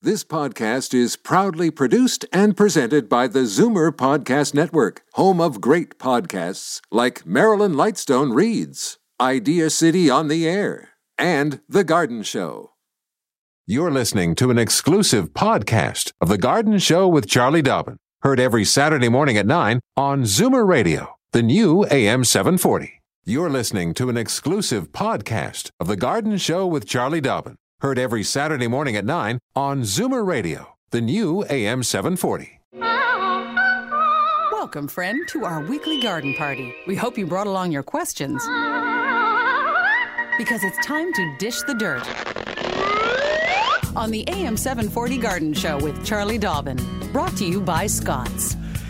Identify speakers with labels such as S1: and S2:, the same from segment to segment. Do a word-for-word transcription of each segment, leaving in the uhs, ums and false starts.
S1: This podcast is proudly produced and presented by the Zoomer Podcast Network, home of great podcasts like Marilyn Lightstone Reads, Idea City on the Air, and The Garden Show. You're listening to an exclusive podcast of The Garden Show with Charlie Dobbin, heard every Saturday morning at nine on Zoomer Radio, the new A M seven forty. You're listening to an exclusive podcast of The Garden Show with Charlie Dobbin, heard every Saturday morning at nine on Zoomer Radio, the new A M seven forty.
S2: Welcome, friend, to our weekly garden party. We hope you brought along your questions, because it's time to dish the dirt on the A M seven forty Garden Show with Charlie Dobbin. Brought to you by Scott's.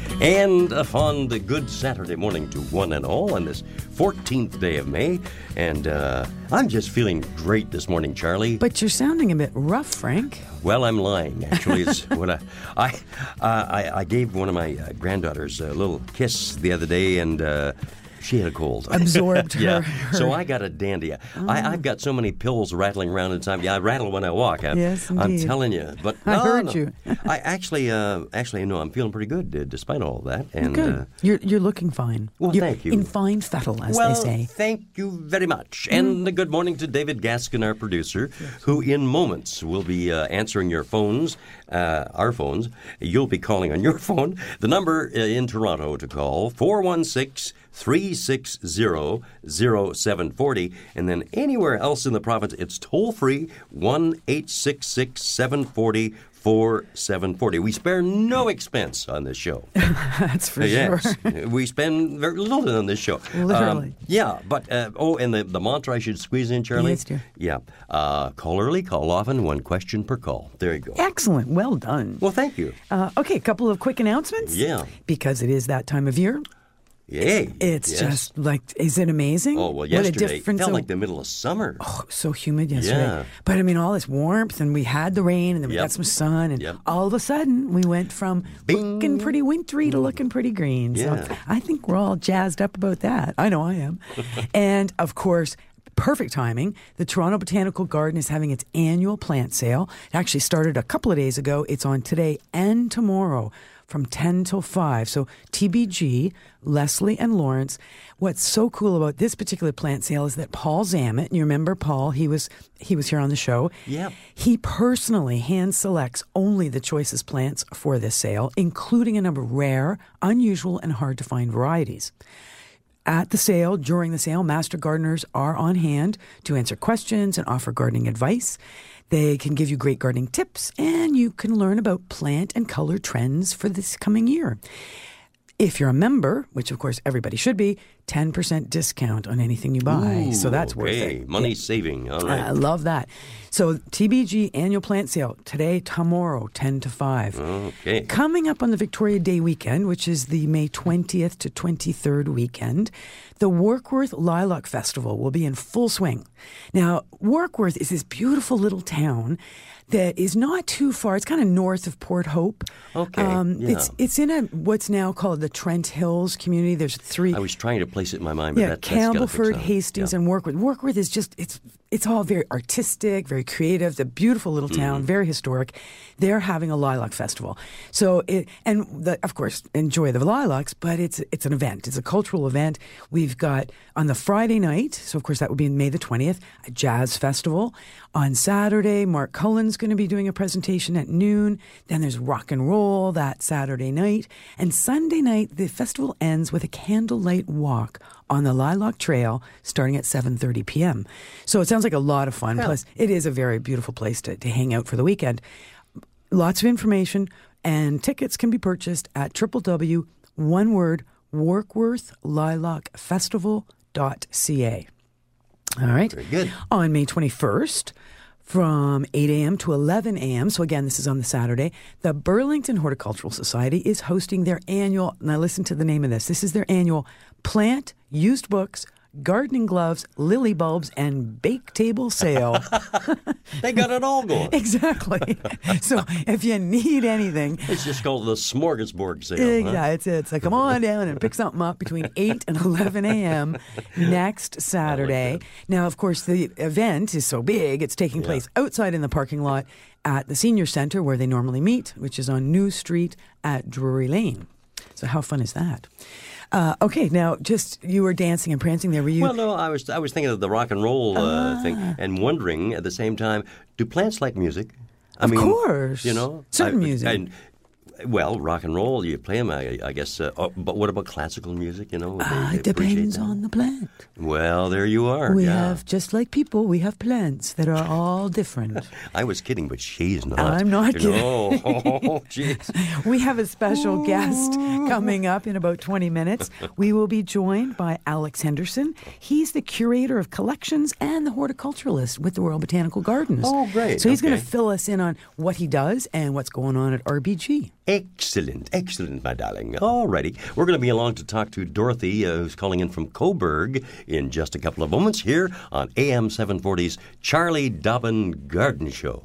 S3: And a fond good Saturday morning to one and all on this fourteenth day of May. And uh, I'm just feeling great this morning, Charlie.
S2: But you're sounding a bit rough, Frank.
S3: Well, I'm lying, actually. It's what I, I, uh, I, I gave one of my uh, granddaughters a little kiss the other day, and uh, she had a cold.
S2: Absorbed her.
S3: Yeah.
S2: her.
S3: So I got a dandy. Oh. I, I've got so many pills rattling around inside. Yeah, I rattle when I walk. I,
S2: yes, indeed.
S3: I'm telling you. But
S2: I
S3: no,
S2: heard
S3: no.
S2: you.
S3: I actually, uh, actually, no, I'm feeling pretty good uh, despite all that. And
S2: good.
S3: Uh,
S2: you're you're looking fine.
S3: Well,
S2: you're
S3: thank you.
S2: In fine fettle, as
S3: well,
S2: they say.
S3: Thank you very much. Mm. And a good morning to David Gaskin, our producer, yes. who in moments will be uh, answering your phones, uh, our phones. You'll be calling on your phone. The number uh, in Toronto to call, four one six, three six zero, zero seven four zero. And then anywhere else in the province, it's toll-free, one eight six six, seven four zero, four seven four zero. We spare no expense on this show.
S2: That's for
S3: yes.
S2: sure.
S3: We spend very little on this show.
S2: Literally.
S3: Um, yeah, but, uh, oh, and the, the mantra I should squeeze in, Charlie?
S2: Yes, dear.
S3: Yeah. Uh, call early, call often, one question per call. There you go.
S2: Excellent. Well done.
S3: Well, thank you.
S2: Uh, okay, a couple of quick announcements.
S3: Yeah.
S2: Because it is that time of year.
S3: Yay.
S2: It's
S3: yes.
S2: just like, is it amazing?
S3: Oh, well,
S2: what
S3: yesterday
S2: a difference
S3: felt
S2: of,
S3: like the middle of summer.
S2: Oh, so humid yesterday.
S3: Yeah.
S2: But I mean, all this warmth, and we had the rain, and then we
S3: Yep.
S2: got some sun, and
S3: Yep.
S2: all of a sudden, we went from
S3: Bing.
S2: looking pretty wintry to looking pretty green.
S3: Yeah.
S2: So I think we're all jazzed up about that. I know I am. And of course, perfect timing. The Toronto Botanical Garden is having its annual plant sale. It actually started a couple of days ago. It's on today and tomorrow from ten till five. So T B G, Leslie and Lawrence. What's so cool about this particular plant sale is that Paul Zammit, and you remember Paul, he was he was here on the show.
S3: Yep.
S2: He personally hand selects only the choicest plants for this sale, including a number of rare, unusual, and hard to find varieties. At the sale, during the sale, master gardeners are on hand to answer questions and offer gardening advice. They can give you great gardening tips, and you can learn about plant and color trends for this coming year. If you're a member, which of course everybody should be, ten percent discount on anything you buy.
S3: Ooh,
S2: so that's
S3: okay.
S2: worth it.
S3: Money
S2: Yeah.
S3: saving. All right.
S2: I love that. So T B G annual plant sale today, tomorrow, ten to five.
S3: Okay.
S2: Coming up on the Victoria Day weekend, which is the May twentieth to twenty-third weekend, the Warkworth Lilac Festival will be in full swing. Now, Warkworth is this beautiful little town that is not too far. It's kind of north of Port Hope.
S3: Okay,
S2: Um,
S3: yeah.
S2: It's it's in a what's now called the Trent Hills community. There's three.
S3: I was trying to place it in my mind, but
S2: Yeah,
S3: that, that's gotta fix
S2: Campbellford,
S3: that.
S2: Hastings,
S3: Yeah.
S2: and Warkworth. Warkworth is just, it's it's all very artistic, very creative. It's a beautiful little town,
S3: Mm-hmm.
S2: very historic. They're having a lilac festival. So, it, and the, of course, enjoy the lilacs, but it's it's an event. It's a cultural event. We've got on the Friday night, so of course that would be May the twentieth, a jazz festival. On Saturday, Mark Cullen's going to be doing a presentation at noon. Then there's rock and roll that Saturday night. And Sunday night, the festival ends with a candlelight walk on the Lilac Trail starting at seven thirty p.m. So it sounds like a lot of fun.
S3: Yeah.
S2: Plus, it is a very beautiful place to, to hang out for the weekend. Lots of information, and tickets can be purchased at w w w dot one word warkworth lilac festival dot c a. All right.
S3: Very good.
S2: On May twenty-first, from eight a.m. to eleven a.m., so again, this is on the Saturday, the Burlington Horticultural Society is hosting their annual, now listen to the name of this, this is their annual Plant, Used Books, Gardening Gloves, Lily Bulbs, and Bake Table Sale.
S3: They got it all going.
S2: Exactly. So if you need anything,
S3: It's just called the smorgasbord sale.
S2: yeah,
S3: huh?
S2: it's it. So come on down and pick something up between eight and eleven a.m. next Saturday. Now, of course, the event is so big, it's taking
S3: Yeah.
S2: place outside in the parking lot at the Senior Centre where they normally meet, which is on New Street at Drury Lane. So how fun is that? Uh, okay, now just you were dancing and prancing there. Were you?
S3: Well, no, I was I was thinking of the rock and roll uh,
S2: Ah.
S3: thing and wondering at the same time, do plants like music? I
S2: Of
S3: mean,
S2: course.
S3: you know,
S2: Certain
S3: I-
S2: music.
S3: And, well, rock and roll, you play them, I, I guess. Uh, oh, but what about classical music? You know, they,
S2: Ah,
S3: they
S2: it
S3: appreciate
S2: depends
S3: that?
S2: on the plant.
S3: Well, there you are.
S2: We
S3: yeah.
S2: have, just like people, we have plants that are all different.
S3: I was kidding, but she's not.
S2: I'm not
S3: you
S2: kidding.
S3: know? Oh, jeez.
S2: We have a special guest coming up in about twenty minutes. We will be joined by Alex Henderson. He's the curator of collections and the horticulturalist with the Royal Botanical Gardens.
S3: Oh, great.
S2: So he's going
S3: Okay.
S2: to fill us in on what he does and what's going on at R B G.
S3: Excellent, excellent, my darling. All righty. We're going to be along to talk to Dorothy, uh, who's calling in from Coburg, in just a couple of moments here on A M seven forty's Charlie Dobbin Garden Show.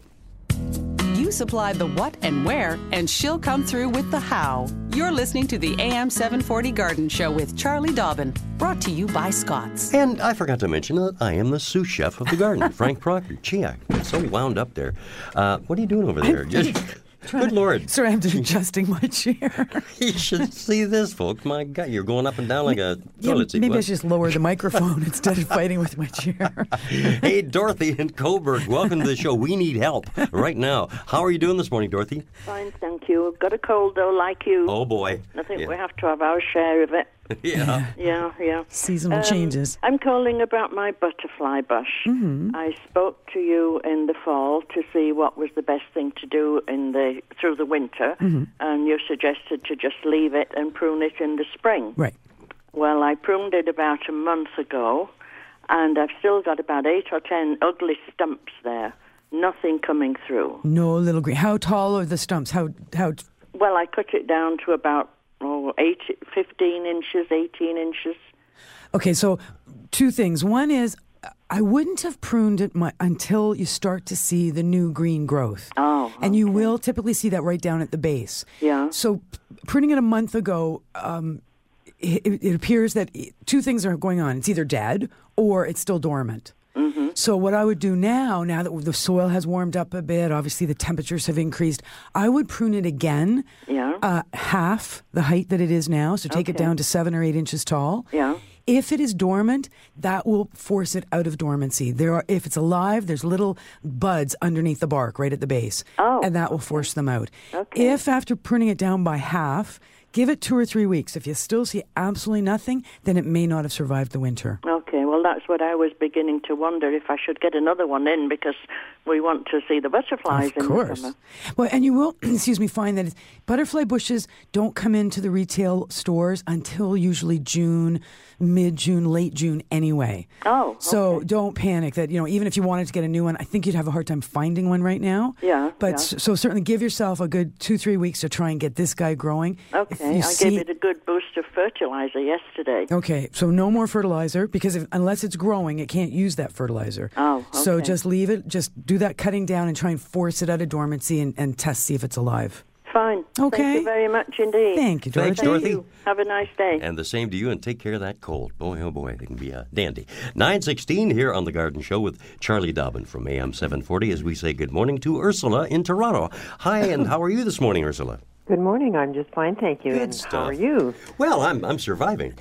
S4: You supply the what and where, and she'll come through with the how. You're listening to the A M seven forty Garden Show with Charlie Dobbin, brought to you by Scott's.
S3: And I forgot to mention that I am the sous chef of the garden, Frank Proctor. Gee, I'm so wound up there. Uh, what are you doing over there? Just, good Lord.
S2: Sorry, I'm just adjusting my chair.
S3: You should see this, folks. My God, you're going up and down like a
S2: Yeah,
S3: toilet seat.
S2: maybe I
S3: What?
S2: should just lower the microphone instead of fighting with my chair.
S3: Hey, Dorothy in Coburg, welcome to the show. We need help right now. How are you doing this morning, Dorothy?
S5: Fine, thank you. I've got a cold, though, like you.
S3: Oh, boy.
S5: I think
S3: yeah.
S5: we have to have our share of it.
S3: Yeah.
S5: Yeah, yeah.
S2: Seasonal
S5: Um,
S2: changes.
S5: I'm calling about my butterfly bush.
S2: Mm-hmm.
S5: I spoke to you in the fall to see what was the best thing to do in the through the winter,
S2: Mm-hmm.
S5: and you suggested to just leave it and prune it in the spring.
S2: Right.
S5: Well, I pruned it about a month ago, and I've still got about eight or ten ugly stumps there. Nothing coming through.
S2: No little green. How tall are the stumps? How how?
S5: Well, I cut it down to about oh, eight, fifteen inches, eighteen inches.
S2: Okay, so two things. One is I wouldn't have pruned it my, until you start to see the new green growth.
S5: Oh,
S2: And you will typically see that right down at the base.
S5: Yeah.
S2: So p- pruning it a month ago, um, it, it appears that i- two things are going on. It's either dead or it's still dormant.
S5: Mm-hmm.
S2: So what I would do now, now that the soil has warmed up a bit, obviously the temperatures have increased, I would prune it again,
S5: Yeah.
S2: uh, half the height that it is now. So take it
S5: Okay.
S2: down to seven or eight inches tall.
S5: Yeah.
S2: If it is dormant, that will force it out of dormancy. There are, if it's alive, there's little buds underneath the bark right at the base,
S5: Oh,
S2: and that will force them out.
S5: Okay.
S2: If after pruning it down by half, give it two or three weeks. If you still see absolutely nothing, then it may not have survived the winter.
S5: Okay, well, that's what I was beginning to wonder, if I should get another one in, because we want to see the butterflies
S2: Of
S5: in
S2: course.
S5: the summer.
S2: Well, and you will, excuse me, find that it's, butterfly bushes don't come into the retail stores until usually June, mid-June, late June anyway.
S5: Oh,
S2: So
S5: okay.
S2: don't panic that, you know, even if you wanted to get a new one, I think you'd have a hard time finding one right now.
S5: Yeah,
S2: But
S5: yeah.
S2: s- so certainly give yourself a good two, three weeks to try and get this guy growing. If
S5: Okay,
S2: you
S5: I
S2: see-
S5: gave it a good boost of fertilizer yesterday.
S2: Okay, so no more fertilizer because if, unless it's growing, it can't use that fertilizer.
S5: Oh,
S2: So
S5: okay.
S2: just leave it, just do that cutting down and try and force it out of dormancy and, and test, see if it's alive.
S5: Fine.
S2: Okay.
S5: Thank you very much indeed.
S2: Thank you, Dorothy.
S3: Thanks, Dorothy.
S5: You. Have a nice day.
S3: And the same to you, and take care of that cold. Boy, oh boy, it can be a dandy. nine sixteen here on The Garden Show with Charlie Dobbin from A M seven forty as we say good morning to Ursula in Toronto. Hi, and how are you this morning, Ursula?
S6: Good morning. I'm just fine, thank you.
S3: Good
S6: and
S3: stuff.
S6: how are you?
S3: Well, I'm I'm surviving.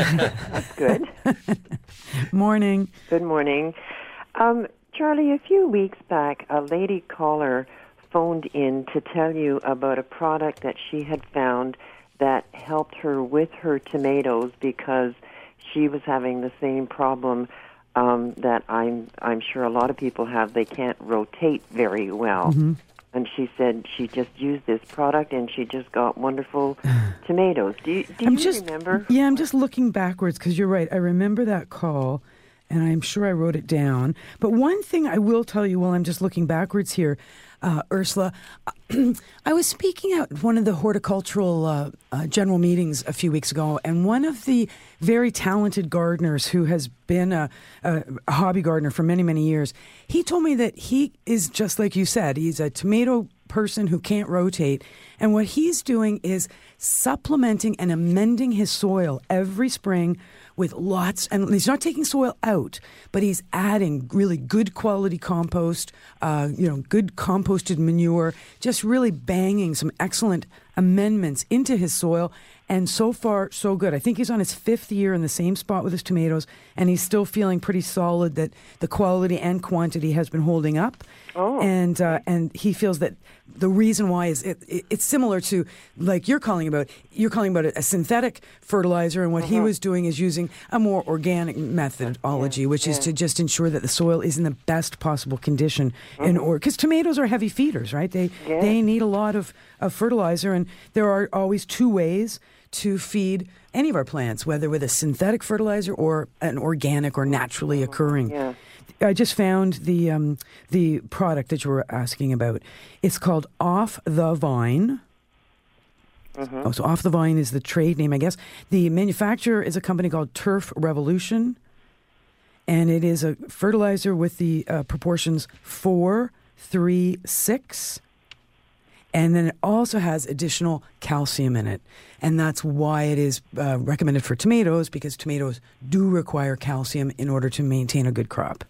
S6: Good.
S2: Morning.
S6: Good morning. Um, Charlie, a few weeks back, a lady caller phoned in to tell you about a product that she had found that helped her with her tomatoes because she was having the same problem um, that I'm I'm sure a lot of people have. They can't rotate very well.
S2: Mm-hmm.
S6: And she said she just used this product and she just got wonderful tomatoes. Do you, do
S2: I'm
S6: you
S2: just,
S6: remember?
S2: Yeah, I'm just looking backwards because you're right. I remember that call, and I'm sure I wrote it down. But one thing I will tell you while I'm just looking backwards here, uh, Ursula, I was speaking at one of the horticultural uh, uh, general meetings a few weeks ago, and one of the very talented gardeners who has been a, a, a hobby gardener for many, many years, he told me that he is just like you said. He's a tomato person who can't rotate, and what he's doing is supplementing and amending his soil every spring with lots, and he's not taking soil out, but he's adding really good quality compost, uh, you know, good composted manure, just really banging some excellent amendments into his soil. And so far, so good. I think he's on his fifth year in the same spot with his tomatoes, and he's still feeling pretty solid that the quality and quantity has been holding up.
S6: Oh.
S2: And uh, and he feels that the reason why is it, it, it's similar to, like you're calling about, you're calling about a, a synthetic fertilizer, and what
S6: Mm-hmm.
S2: he was doing is using a more organic methodology,
S6: Yeah,
S2: which is
S6: yeah.
S2: to just ensure that the soil is in the best possible condition in
S6: Mm-hmm.
S2: order, because tomatoes are heavy feeders, right? They
S6: Yeah.
S2: they need a lot of, of fertilizer, and there are always two ways to feed any of our plants, whether with a synthetic fertilizer or an organic or naturally occurring.
S6: Yeah.
S2: I just found the um, the product that you were asking about. It's called Off the Vine. Oh, so Off the Vine is the trade name, I guess. The manufacturer is a company called Turf Revolution, and it is a fertilizer with the uh, proportions four, three, six. And then it also has additional calcium in it. And that's why it is uh, recommended for tomatoes, because tomatoes do require calcium in order to maintain a good crop.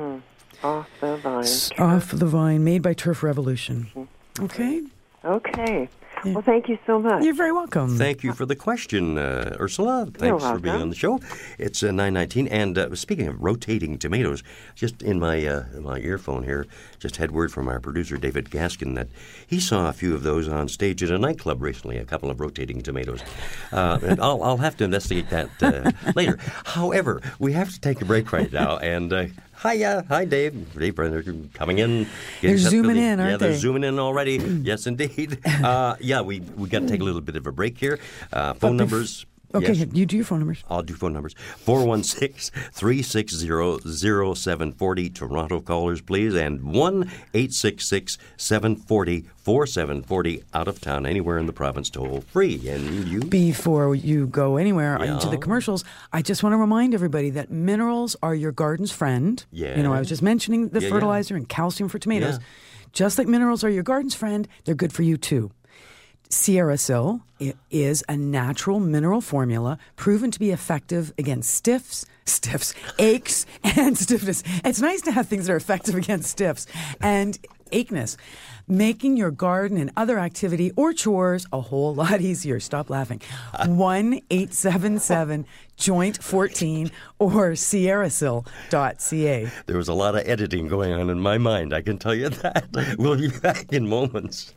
S6: Off the vine.
S2: Off the Vine, made by Turf Revolution. Okay.
S6: Okay.
S2: Yeah.
S6: Well, thank you so much.
S2: You're very welcome.
S3: Thank you for the question, uh, Ursula. Thanks for being
S6: welcome.
S3: on the show. It's uh, nine nineteen, and uh, speaking of rotating tomatoes, just in my uh, my earphone here, just had word from our producer, David Gaskin, that he saw a few of those on stage at a nightclub recently, a couple of rotating tomatoes. Uh, and I'll, I'll have to investigate that uh, later. However, we have to take a break right now, and... Uh, Hi, uh, hi, Dave. Dave Brenner coming in.
S2: They're
S3: set for
S2: zooming
S3: the-
S2: in, aren't
S3: Yeah, they're
S2: they?
S3: zooming in already. Yes, indeed. Uh, yeah, we we got to take a little bit of a break here. Uh, phone
S2: bef-
S3: numbers.
S2: Okay,
S3: Yes.
S2: you do your phone numbers.
S3: I'll do phone numbers. four one six, three six zero, zero seven four zero, Toronto callers, please, and one eight six six, seven four zero, four seven four zero, out of town, anywhere in the province, toll free. And you?
S2: Before you go anywhere
S3: Yeah.
S2: into the commercials, I just want to remind everybody that minerals are your garden's friend.
S3: Yeah.
S2: You know, I was just mentioning the
S3: Yeah, yeah.
S2: fertilizer and calcium for tomatoes.
S3: Yeah.
S2: Just like minerals are your garden's friend, they're good for you too. Sierra Sil is a natural mineral formula proven to be effective against stiffs, stiffs, aches, and stiffness. It's nice to have things that are effective against stiffs and acheness, making your garden and other activity or chores a whole lot easier. Stop laughing. one eight seven seven joint fourteen or sierra sil dot c a.
S3: There was a lot of editing going on in my mind, I can tell you that. We'll be back in moments.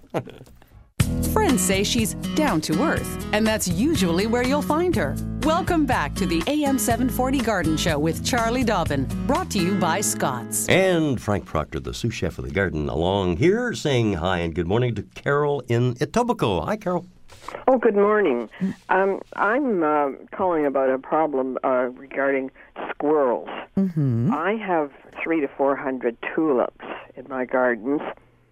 S4: Friends say she's down to earth, and that's usually where you'll find her. Welcome back to the A M seven forty Garden Show with Charlie Dobbin, brought to you by Scott's.
S3: And Frank Proctor, the sous chef of the garden, along here saying hi and good morning to Carol in Etobicoke. Hi, Carol.
S7: Oh, good morning. Um, I'm uh, calling about a problem uh, regarding squirrels. Mm-hmm. I have three to four hundred tulips in my gardens,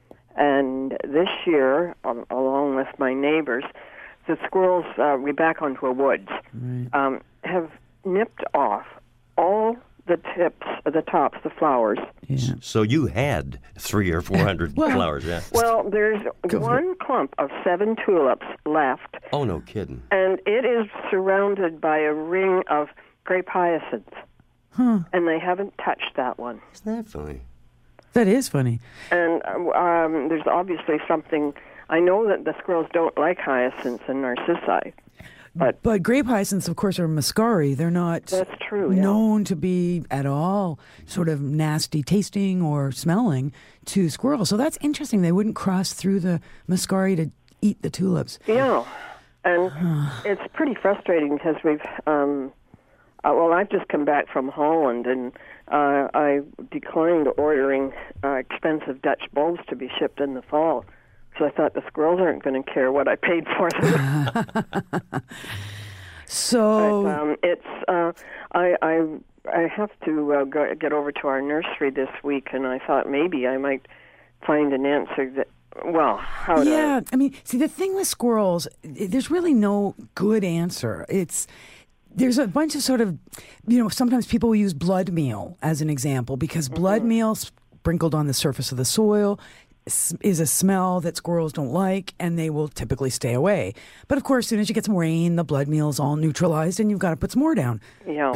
S7: and this year, um, along with my neighbors, the squirrels, uh, we're back onto a woods,
S2: Right.
S7: um, have nipped off all the tips, the tops, the flowers.
S2: Yeah.
S3: So you had three or four hundred
S2: Well-
S3: flowers, yeah?
S7: Well, there's
S2: Go for
S7: one clump of seven tulips left,
S3: Oh, no kidding.
S7: and it is surrounded by a ring of grape hyacinths.
S2: Huh.
S7: And they haven't touched that one.
S3: Isn't that funny?
S2: That is funny.
S7: And um, there's obviously something. I know that the squirrels don't like hyacinths and narcissi. But
S2: But grape hyacinths, of course, are muscari. They're not
S7: That's true, yeah.
S2: known to be at all sort of nasty tasting or smelling to squirrels. So that's interesting. They wouldn't cross through the muscari to eat the tulips.
S7: yeah, and it's pretty frustrating because we've. Um, uh, well, I've just come back from Holland, and uh, I declined ordering uh, expensive Dutch bulbs to be shipped in the fall. So I thought the squirrels aren't going to care what I paid for them.
S2: So
S7: But, um, it's uh, I I I have to uh, go, get over to our nursery this week, and I thought maybe I might find an answer that. Well, how to
S2: yeah, I mean, see, the thing with squirrels, i- there's really no good answer. It's there's a bunch of sort of, you know, sometimes people will use blood meal as an example because blood meal sprinkled on the surface of the soil s- is a smell that squirrels don't like, and they will typically stay away. But of course, as soon as you get some rain, the blood meal's all neutralized, and you've got to put some more down.
S7: Yeah.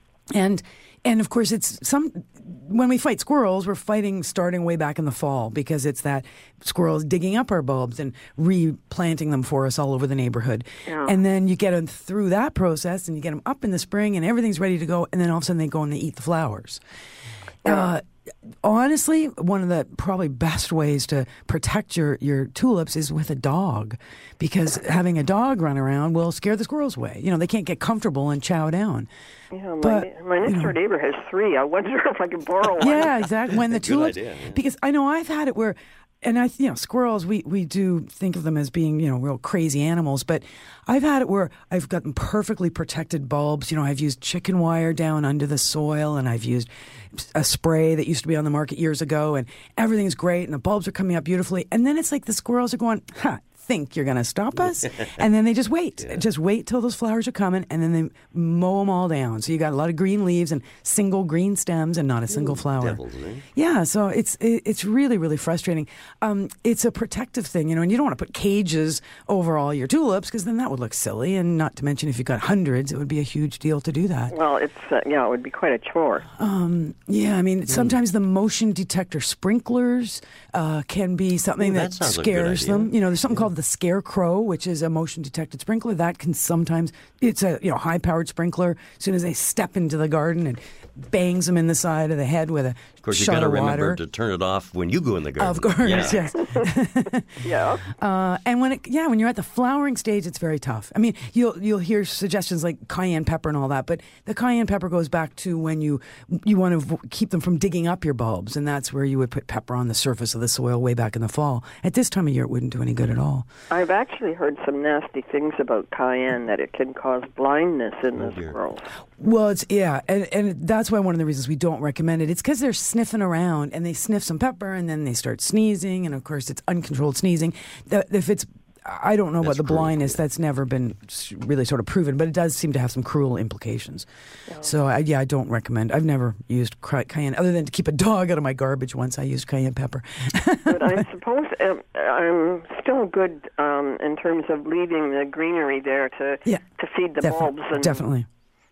S2: And and of course, it's some when we fight squirrels, we're fighting starting way back in the fall because it's that squirrels digging up our bulbs and replanting them for us all over the neighborhood.
S7: Yeah.
S2: And then you get them through that process, and you get them up in the spring, and everything's ready to go. And then all of a sudden, they go and they eat the flowers.
S7: Yeah.
S2: Uh, honestly, one of the probably best ways to protect your, your tulips is with a dog, because having a dog run around will scare the squirrels away. You know, they can't get comfortable and chow down.
S7: Yeah, my,
S2: But,
S7: my next
S2: you
S7: door
S2: know.
S7: neighbor has three. I wonder if I could borrow one.
S2: Yeah, exactly. When the
S3: Good
S2: tulips,
S3: idea, yeah.
S2: because I know I've had it where, and I, you know, squirrels, we, we do think of them as being, you know, real crazy animals, but I've had it where I've gotten perfectly protected bulbs. You know, I've used chicken wire down under the soil, and I've used a spray that used to be on the market years ago, and everything's great, and the bulbs are coming up beautifully. And then it's like the squirrels are going, huh, think you're going to stop us? And then they just wait.
S3: Yeah.
S2: Just wait till those flowers are coming, and then they mow them all down. So you got a lot of green leaves and single green stems and not a single flower.
S3: devils, eh?
S2: Yeah, so it's it, it's really, really frustrating. Um, it's a protective thing, you know, and you don't want to put cages over all your tulips because then that would look silly. And not to mention, if you've got hundreds, it would be a huge deal to do that.
S7: Well, it's uh, yeah, it would be quite a chore.
S2: Yeah, I mean, sometimes the motion detector sprinklers uh, can be something
S3: Ooh, that
S2: that,
S3: sounds like a good
S2: scares
S3: idea.
S2: them. You know, there's something called the Scarecrow, which is a motion detected sprinkler that can sometimes, it's a you know high powered sprinkler. As soon as they step into the garden, and bangs them in the side of the head with a
S3: Of course, you
S2: shot
S3: got to
S2: of
S3: remember
S2: water.
S3: to turn it off when you go in the garden.
S2: Of course,
S3: Yeah.
S2: yes.
S7: Yeah.
S2: Uh, and when it, yeah, when you're at the flowering stage, it's very tough. I mean, you'll you'll hear suggestions like cayenne pepper and all that, but the cayenne pepper goes back to when you you want to v- keep them from digging up your bulbs, and that's where you would put pepper on the surface of the soil way back in the fall. At this time of year, it wouldn't do any good at all.
S7: I've actually heard some nasty things about cayenne, that it can cause blindness in the
S3: dear.
S7: squirrels.
S2: Well, it's yeah, and and that's why one of the reasons we don't recommend it. It's because they're sniffing around and they sniff some pepper and then they start sneezing, and of course it's uncontrolled sneezing. The- If it's I don't know about
S3: That's
S2: the
S3: cruel,
S2: blindness.
S3: yeah.
S2: That's never been s- really sort of proven, but it does seem to have some cruel implications. So, I, yeah, I don't recommend. I've never used cry- cayenne, other than to keep a dog out of my garbage once I used cayenne pepper.
S7: But I suppose um, I'm still good um, in terms of leaving the greenery there to
S2: Yeah,
S7: to feed the
S2: Defi-
S7: bulbs and
S2: Definitely.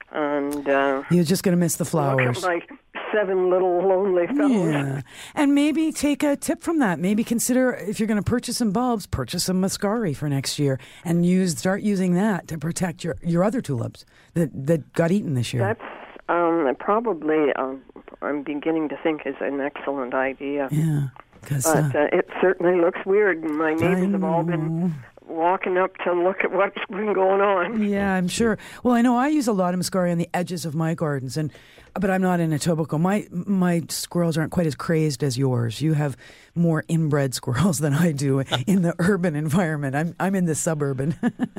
S7: and uh,
S2: You're just going to miss the
S7: look
S2: flowers.
S7: at my seven little lonely fellows.
S2: Yeah. And maybe take a tip from that. Maybe consider, if you're going to purchase some bulbs, purchase some muscari for next year and use start using that to protect your, your other tulips that, that got eaten this year.
S7: That's um, probably um, I'm beginning to think is an excellent idea.
S2: yeah. Because
S7: But uh, it certainly looks weird. My neighbors have all been walking up to look at what's been going on.
S2: yeah, I'm sure. Well, I know I use a lot of muscari on the edges of my gardens, and but I'm not in Etobicoke. My my squirrels aren't quite as crazed as yours. You have more inbred squirrels than I do in the urban environment. I'm I'm in the suburban.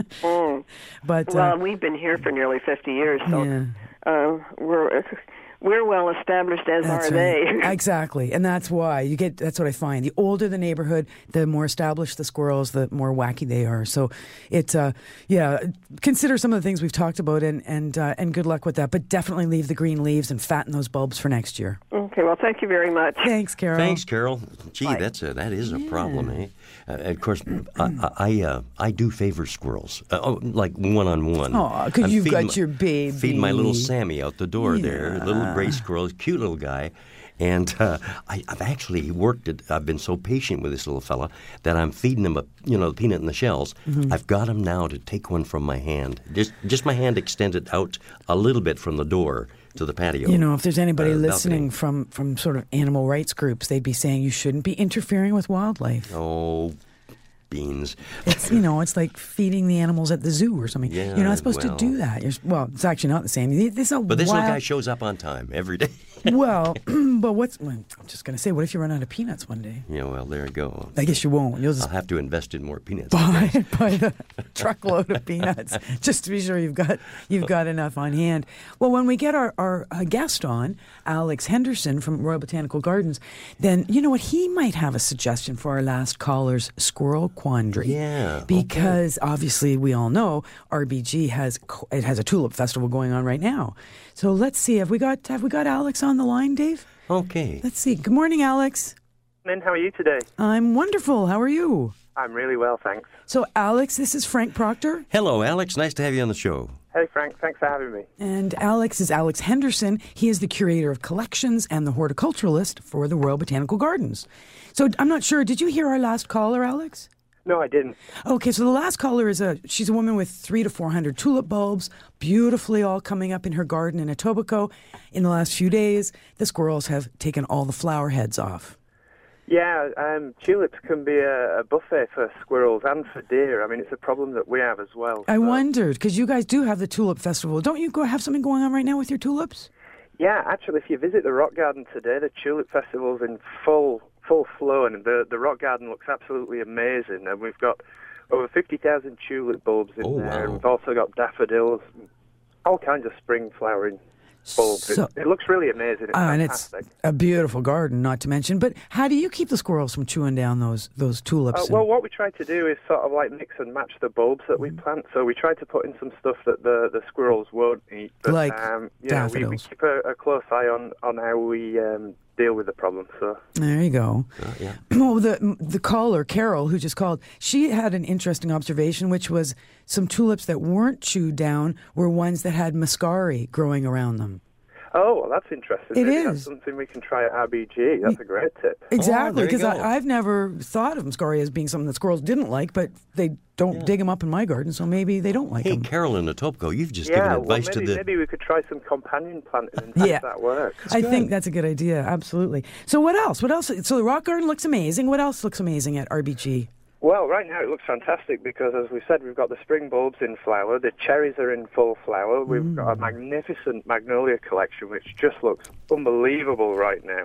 S7: Mm.
S2: But
S7: Well,
S2: uh,
S7: we've been here for nearly fifty years, so
S2: yeah.
S7: uh, we're we're well established, as
S2: That's
S7: are
S2: right.
S7: they.
S2: Exactly. And that's why you get, that's what I find. The older the neighborhood, the more established the squirrels, the more wacky they are. So it's, uh, yeah, consider some of the things we've talked about, and, and, uh, and good luck with that. But definitely leave the green leaves and fatten those bulbs for next year.
S7: Okay, well, thank you very much.
S2: Thanks, Carol.
S3: Thanks, Carol. Gee,
S7: Bye.
S3: that's a, that is a problem, eh? Uh, of course, I I, uh, I do favor squirrels, uh, oh, like one on one.
S2: Aw, 'cause you've got your baby.
S3: Feed my little Sammy out the door there, little gray squirrel, cute little guy. And uh, I, I've actually worked it. I've been so patient with this little fella that I'm feeding him a, you know, the peanut in the shells.
S2: Mm-hmm.
S3: I've got him now to take one from my hand, just just my hand extended out a little bit from the door to the patio.
S2: You know, if there's anybody
S3: uh,
S2: listening
S3: balcony.
S2: from, from sort of animal rights groups, they'd be saying you shouldn't be interfering with wildlife.
S3: Oh, beans.
S2: It's, you know, it's like feeding the animals at the zoo or something.
S3: Yeah,
S2: You're not supposed
S3: well.
S2: to do that. You're, well, it's actually not the same. This a
S3: But this
S2: wild,
S3: little guy shows up on time every day.
S2: Well, but what's? Well, I'm just going to say, what if you run out of peanuts one day?
S3: Yeah, well, there you go.
S2: I guess you won't. You'll
S3: I'll
S2: just
S3: have to invest in more peanuts. I
S2: buy
S3: guess.
S2: buy the truckload of peanuts just to be sure you've got you've got enough on hand. Well, when we get our our uh, guest on, Alex Henderson from Royal Botanical Gardens, then you know what, he might have a suggestion for our last caller's squirrel quandary.
S3: Yeah,
S2: because obviously we all know R B G has it has a tulip festival going on right now. So let's see, have we got have we got Alex on the line, Dave?
S3: Okay.
S2: Let's see. Good morning, Alex.
S8: Jasmine. How are you today?
S2: I'm wonderful. How are you?
S8: I'm really well, thanks.
S2: So, Alex, this is Frank Proctor.
S3: Hello, Alex. Nice to have you on the show.
S8: Hey, Frank. Thanks for having me.
S2: And Alex is Alex Henderson. He is the curator of collections and the horticulturalist for the Royal Botanical Gardens. So, I'm not sure. Did you hear our last caller, Alex?
S8: No, I didn't.
S2: Okay, so the last caller is a, she's a woman with three to four hundred tulip bulbs, beautifully all coming up in her garden in Etobicoke. In the last few days, the squirrels have taken all the flower heads off.
S8: Yeah, um, tulips can be a, a buffet for squirrels and for deer. I mean, it's a problem that we have as well.
S2: I
S8: so.
S2: wondered, because you guys do have the Tulip Festival. Don't you go have something going on right now with your tulips?
S8: Yeah, actually, if you visit the Rock Garden today, the Tulip Festival's in full full flow, and the, the Rock Garden looks absolutely amazing. And we've got over fifty thousand tulip bulbs in
S3: Oh,
S8: there.
S3: wow.
S8: And we've also got daffodils, all kinds of spring flowering bulbs.
S2: So-
S8: it, it looks really amazing. It's
S2: Uh, and it's
S8: fantastic.
S2: a beautiful garden, not to mention. But how do you keep the squirrels from chewing down those those tulips?
S8: Uh,
S2: and-
S8: well, what we try to do is sort of like mix and match the bulbs that we plant. So we try to put in some stuff that the, the squirrels won't eat. But,
S2: Like
S8: um, you know, we, we
S2: daffodils.
S8: keep a, a close eye on, on how we um, deal with the problem. So
S2: There you go.
S3: Uh, yeah.
S2: Well, the the caller, Carol, who just called, she had an interesting observation, which was some tulips that weren't chewed down were ones that had muscari growing around them.
S8: Oh, well, that's interesting.
S2: It
S8: Maybe
S2: is.
S8: That's something we can try at R B G. That's a great tip.
S2: Exactly,
S3: there you
S2: because
S3: go.
S2: I've never thought of muscari as being something that squirrels didn't like, but they don't dig them up in my garden, so maybe they don't like
S3: Hey,
S2: them.
S3: Carol in Etobicoke, you've just
S8: Yeah,
S3: given
S8: well,
S3: advice
S8: maybe,
S3: to the...
S8: maybe we could try some companion planting and see
S2: Yeah.
S8: if that works.
S2: I think that's a good idea, absolutely. So what else? What else? So the rock garden looks amazing. What else looks amazing at R B G?
S8: Well, right now it looks fantastic because, as we said, we've got the spring bulbs in flower. The cherries are in full flower. We've
S2: Mm.
S8: got a magnificent magnolia collection, which just looks unbelievable right now.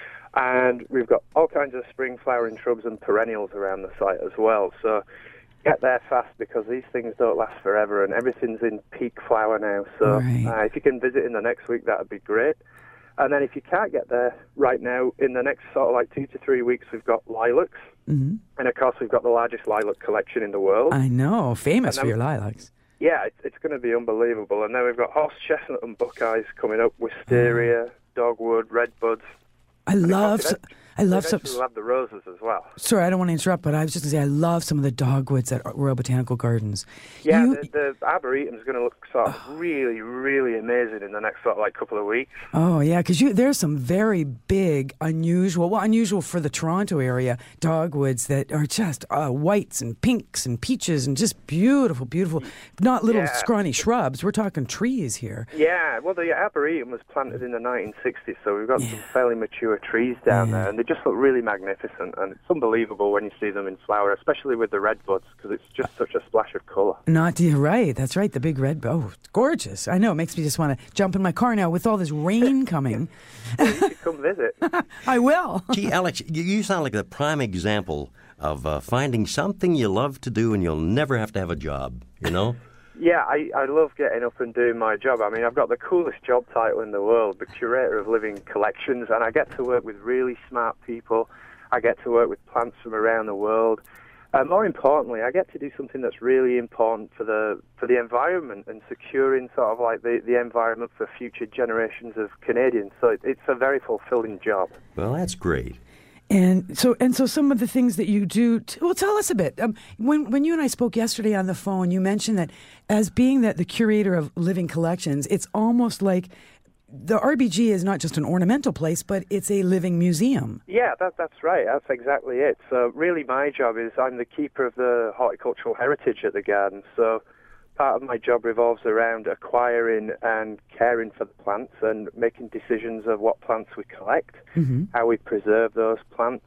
S8: And we've got all kinds of spring flowering shrubs and perennials around the site as well. So get there fast because these things don't last forever, and everything's in peak flower now. So
S2: Right.
S8: uh, if you can visit in the next week, that would be great. And then if you can't get there right now, in the next sort of like two to three weeks, we've got lilacs.
S2: Mm-hmm.
S8: And of course, we've got the largest lilac collection in the world.
S2: I know, famous
S8: And
S2: for
S8: then-
S2: your lilacs.
S8: Yeah, it's, it's going to be unbelievable. And then we've got horse chestnut and buckeyes coming up, wisteria, dogwood, redbuds.
S2: I love,
S8: Eventually-
S2: I love some.
S8: Eventually we'll have the roses as well.
S2: Sorry, I don't want to interrupt, but I was just going to say I love some of the dogwoods at Royal Botanical Gardens.
S8: Yeah,
S2: You-
S8: the, the arboretum's going to look sort of really, really amazing in the next sort of like couple of weeks.
S2: Oh yeah, because you there's some very big, unusual, well, unusual for the Toronto area dogwoods that are just uh, whites and pinks and peaches and just beautiful, beautiful. Not little
S8: Yeah.
S2: scrawny shrubs. We're talking trees here.
S8: Yeah, well, the arboretum was planted in the nineteen sixties, so we've got some fairly mature trees down
S2: Yeah.
S8: there, and they just look really magnificent, and it's unbelievable when you see them in flower, especially with the redbuds, because it's just such a splash of colour.
S2: Not you're right. That's right. The big red. Oh, it's gorgeous. I know. It makes me just want to jump in my car now with all this rain coming.
S8: You should come visit.
S2: I will.
S3: Gee, Alex, you, you sound like the prime example of uh, finding something you love to do and you'll never have to have a job, you know?
S8: Yeah, I, I love getting up and doing my job. I mean, I've got the coolest job title in the world, the Curator of Living Collections, and I get to work with really smart people. I get to work with plants from around the world. Uh, more importantly, I get to do something that's really important for the for the environment and securing sort of like the, the environment for future generations of Canadians. So it, it's a very fulfilling job.
S3: Well, that's great.
S2: And so, and so, some of the things that you do. T- well, tell us a bit. Um, when when you and I spoke yesterday on the phone, you mentioned that as being that the curator of living collections, it's almost like the R B G is not just an ornamental place, but it's a living museum.
S8: Yeah, that, that's right. That's exactly it. So really my job is I'm the keeper of the horticultural heritage at the garden. So part of my job revolves around acquiring and caring for the plants and making decisions of what plants we collect,
S2: Mm-hmm.
S8: how we preserve those plants,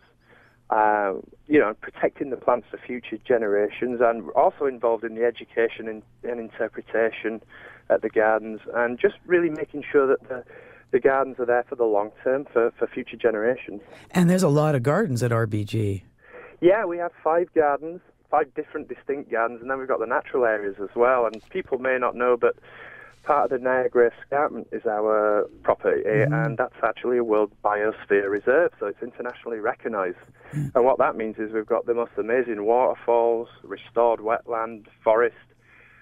S8: uh, you know, protecting the plants for future generations, and also involved in the education and, and interpretation at the gardens, and just really making sure that the the gardens are there for the long term, for, for future generations.
S2: And there's a lot of gardens at R B G.
S8: Yeah, we have five gardens, five different distinct gardens, and then we've got the natural areas as well. And people may not know, but part of the Niagara Escarpment is our property, and that's actually a World Biosphere Reserve, so it's internationally recognised. And what that means is we've got the most amazing waterfalls, restored wetland, forest,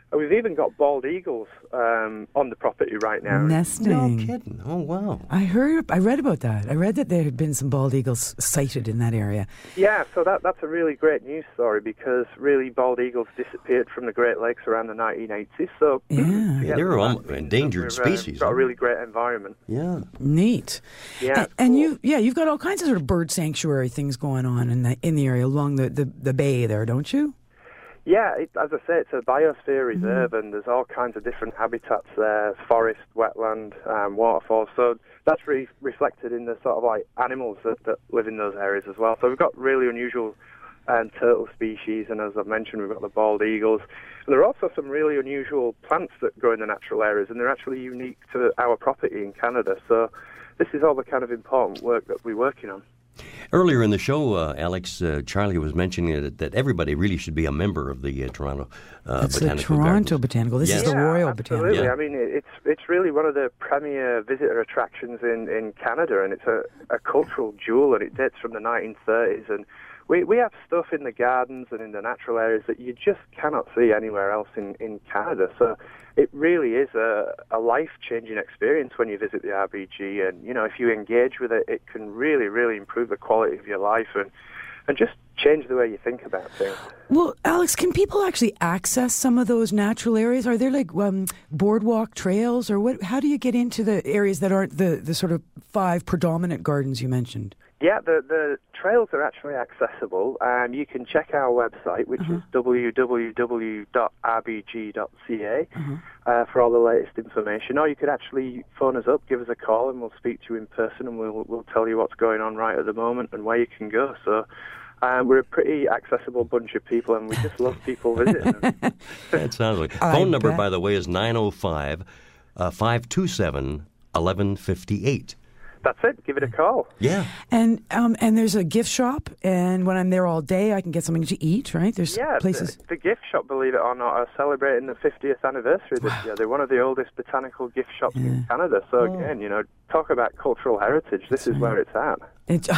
S8: We've even got bald eagles um, on the property right now.
S2: Nesting.
S3: No kidding. Oh, wow.
S2: I heard, I read about that. I read that there had been some bald eagles sighted in that area.
S8: Yeah, so that that's a really great news story because really bald eagles disappeared from the Great Lakes around the nineteen eighties. So
S2: Yeah.
S3: Yeah, they're almost endangered
S8: we've, uh,
S3: species.
S8: got a
S3: huh?
S8: really great environment.
S3: Yeah.
S2: Neat.
S8: Yeah,
S2: and, and
S8: cool.
S2: you, yeah, you've got all kinds of sort of bird sanctuary things going on in the in the area along the, the, the bay there, don't you?
S8: Yeah, it, as I say, it's a biosphere reserve,
S2: Mm-hmm.
S8: and there's all kinds of different habitats there: forest, wetland, um, waterfalls. So that's re- reflected in the sort of like animals that, that live in those areas as well. So we've got really unusual um, turtle species, and as I've mentioned, we've got the bald eagles. And there are also some really unusual plants that grow in the natural areas, and they're actually unique to our property in Canada. So this is all the kind of important work that we're working on.
S3: Earlier in the show, uh, Alex, uh, Charlie was mentioning that, that everybody really should be a member of the uh, Toronto uh,
S2: That's the
S3: Botanical
S2: Toronto
S3: Gardens.
S2: Botanical. This
S3: Yes.
S2: is the
S8: Yeah,
S2: Royal
S8: absolutely.
S2: Botanical.
S3: Yeah.
S8: I mean, it- it's it's really one of the premier visitor attractions in, in Canada, and it's a, a cultural jewel, and it dates from the nineteen thirties. And we we have stuff in the gardens and in the natural areas that you just cannot see anywhere else in, in Canada. So it really is a, a life-changing experience when you visit the R B G, and you know, if you engage with it, it can really, really improve the quality of your life and and just change the way you think about things.
S2: Well, Alex, can people actually access some of those natural areas? Are there like um, boardwalk trails, or what? How do you get into the areas that aren't the, the sort of five predominant gardens you mentioned?
S8: Yeah, the, the trails are actually accessible. Um, you can check our website, which
S2: Uh-huh.
S8: is w w w dot r b g dot c a,
S2: Uh-huh.
S8: uh, for all the latest information. Or you could actually phone us up, give us a call, and we'll speak to you in person, and we'll we'll tell you what's going on right at the moment and where you can go. So um, we're a pretty accessible bunch of people, and we just love people visiting us.
S3: That sounds like.
S2: I
S3: Phone number,
S2: bet.
S3: by the way, is nine oh five, five two seven, eleven fifty-eight.
S8: That's it. Give it a call.
S3: Yeah.
S2: And um, and there's a gift shop, and when I'm there all day, I can get something to eat. Right? There's
S8: Yeah,
S2: places.
S8: The, the gift shop, believe it or not, are celebrating the fiftieth anniversary this year. They're one of the oldest botanical gift shops in Canada. So again, you know, talk about cultural heritage. This is where it's at.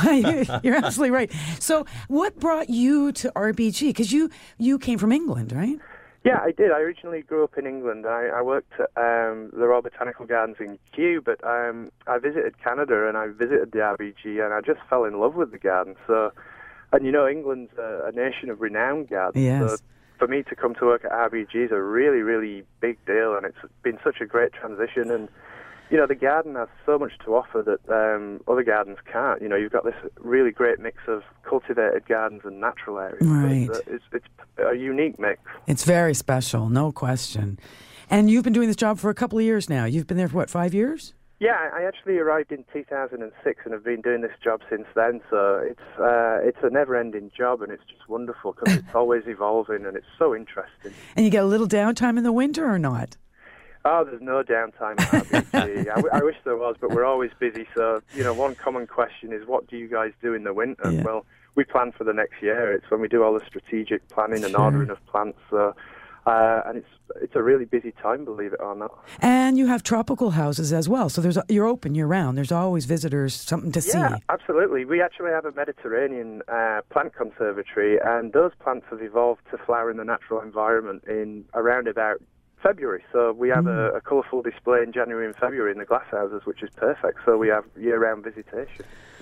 S2: It, you're absolutely right. So, what brought you to R B G? Because you you came from England, right?
S8: Yeah, I did. I originally grew up in England. I, I worked at um, the Royal Botanical Gardens in Kew, but um, I visited Canada and I visited the R B G, and I just fell in love with the garden. So, and you know, England's a, a nation of renowned gardens.
S2: Yes.
S8: So for me to come to work at R B G is a really, really big deal, and it's been such a great transition. And you know, the garden has so much to offer that um, other gardens can't. You know, you've got this really great mix of cultivated gardens and natural areas. So
S2: Right.
S8: It's, a, it's, it's a unique mix.
S2: It's very special, no question. And you've been doing this job for a couple of years now. You've been there for what, five years?
S8: Yeah, I actually arrived in two thousand six and have been doing this job since then. So it's uh, it's a never-ending job, and it's just wonderful because it's always evolving and it's so interesting.
S2: And you get a little downtime in the winter or not?
S8: Oh, there's no downtime at R B G. I, w- I wish there was, but we're always busy. So, you know, one common question is, what do you guys do in the winter?
S2: Yeah.
S8: Well, we plan for the next year. It's when we do all the strategic planning and
S2: Sure.
S8: ordering of plants. So, uh, and it's it's a really busy time, believe it or not.
S2: And you have tropical houses as well. So there's you're open year round. There's always visitors, something to see.
S8: Yeah, absolutely. We actually have a Mediterranean uh, plant conservatory, and those plants have evolved to flower in the natural environment in around about February. So we have a, a colourful display in January and February in the glasshouses, which is perfect. So we have year-round visitation.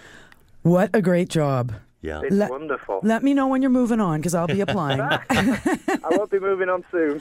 S2: What a great job.
S3: Yeah.
S8: It's
S2: Let-
S8: wonderful.
S2: Let me know when you're moving on because I'll be applying.
S8: I won't be moving on soon.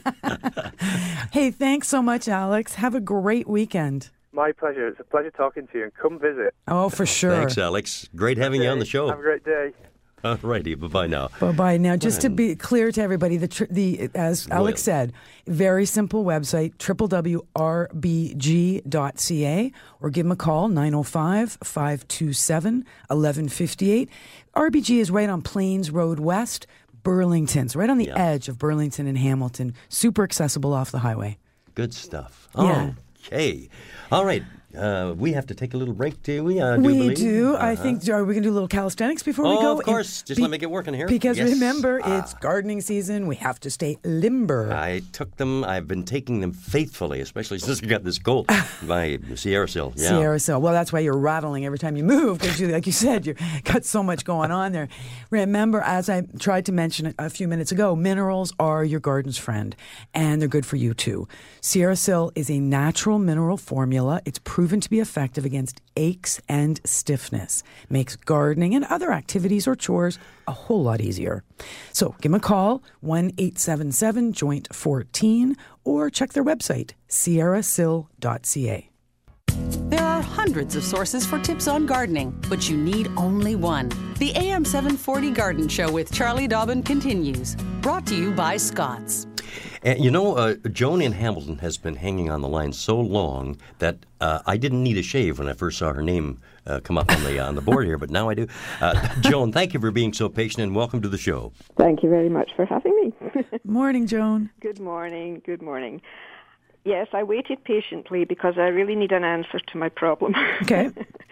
S2: Hey, thanks so much, Alex. Have a great weekend.
S8: My pleasure. It's a pleasure talking to you, and come visit.
S2: Oh, for sure.
S3: Thanks, Alex. Great having you on the show.
S8: Have a great day.
S3: All righty. Bye-bye now.
S2: Bye bye. Now, just to be clear to everybody, the tr- the as Alex said, very simple website w w w dot r b g dot c a or give them a call nine oh five, five two seven, eleven fifty-eight. R B G is right on Plains Road West, Burlington. So right on the
S3: Yeah.
S2: edge of Burlington and Hamilton. Super accessible off the highway.
S3: Good stuff.
S2: Yeah.
S3: Okay. All right. uh, we have to take a little break, do we? Uh, do
S2: we
S3: believe?
S2: do.
S3: Uh-huh.
S2: I think, are we going to do a little calisthenics before
S3: oh,
S2: we go?
S3: of course. Just
S2: Be-
S3: let me get working here.
S2: Because
S3: yes.
S2: remember,
S3: Ah.
S2: it's gardening season. We have to stay limber.
S3: I took them. I've been taking them faithfully, especially since I got this cold. My Sierra Sil. Yeah.
S2: Sierra Sil. Well, that's why you're rattling every time you move, because, you, like you said, you've got so much going on there. Remember, as I tried to mention a few minutes ago, minerals are your garden's friend, and they're good for you too. Sierra Sil is a natural mineral formula. It's proven to be effective against aches and stiffness. Makes gardening and other activities or chores a whole lot easier. So give them a call, one eight seven seven joint fourteen, or check their website, sierra sil dot c a.
S4: There are hundreds of sources for tips on gardening, but you need only one. The A M seven forty Garden Show with Charlie Dobbin continues. Brought to you by Scott's.
S3: And you know, uh, Joan in Hamilton has been hanging on the line so long that uh, I didn't need a shave when I first saw her name uh, come up on the on the board here, but now I do. Uh, Joan, thank you for being so patient, and welcome to the show.
S9: Thank you very much for having me.
S2: Morning, Joan.
S9: Good morning. Good morning. Yes, I waited patiently because I really need an answer to my problem.
S2: Okay.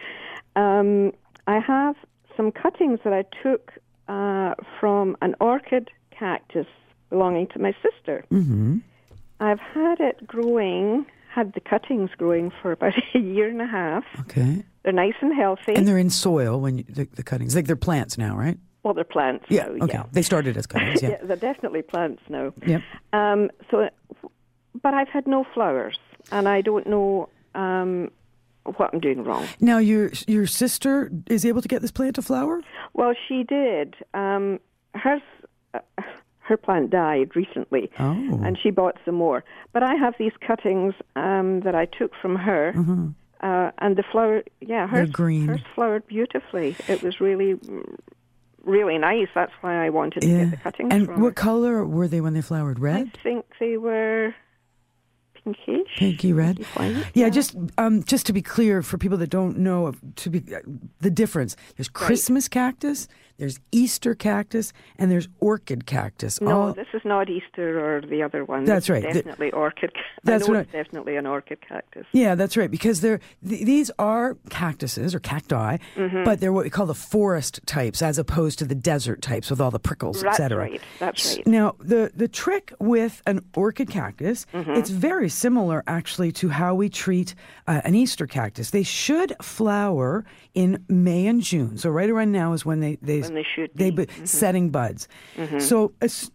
S9: um, I have some cuttings that I took uh, from an orchid cactus belonging to my sister.
S2: Mm-hmm.
S9: I've had it growing, had the cuttings growing for about a year and a half.
S2: Okay.
S9: They're nice and healthy.
S2: And they're in soil when you, the, the cuttings, like they're plants now, right?
S9: Well, they're plants
S2: Yeah.
S9: now.
S2: Okay.
S9: Yeah.
S2: They started as cuttings. Yeah.
S9: yeah, they're definitely plants now.
S2: Yep.
S9: Um, so, but I've had no flowers, and I don't know um, what I'm doing wrong.
S2: Now, your your sister is able to get this plant to flower?
S9: Well, she did. Um, hers, uh, her plant died recently,
S2: Oh.
S9: and she bought some more. But I have these cuttings um, that I took from her,
S2: Mm-hmm.
S9: uh, and the flower, yeah, hers,
S2: They're green.
S9: hers flowered beautifully. It was really, really nice. That's why I wanted to
S2: Yeah.
S9: get the cuttings
S2: And
S9: from
S2: what
S9: her.
S2: color were they when they flowered? Red?
S9: I think they were pinkish.
S2: Pinky red.
S9: pinky white,
S2: Yeah, just um, just to be clear for people that don't know to be uh, the difference. There's Christmas cactus, there's Easter cactus, and there's orchid cactus.
S9: No,
S2: All-
S9: this is not Easter or the other one.
S2: That's
S9: This is
S2: right. The-
S9: Definitely orchid.
S2: That's
S9: I know
S2: right.
S9: it's definitely an orchid cactus.
S2: Yeah, that's right. Because they're th- these are cactuses or cacti,
S9: Mm-hmm.
S2: but they're what we call the forest types, as opposed to the desert types with all the prickles, et
S9: That's
S2: cetera.
S9: right. That's right.
S2: Now, the the trick with an orchid cactus,
S9: Mm-hmm.
S2: it's very similar actually to how we treat uh, an Easter cactus. They should flower in May and June. So right around now is when they they
S9: When they should
S2: they
S9: be.
S2: bu- setting buds. So it's,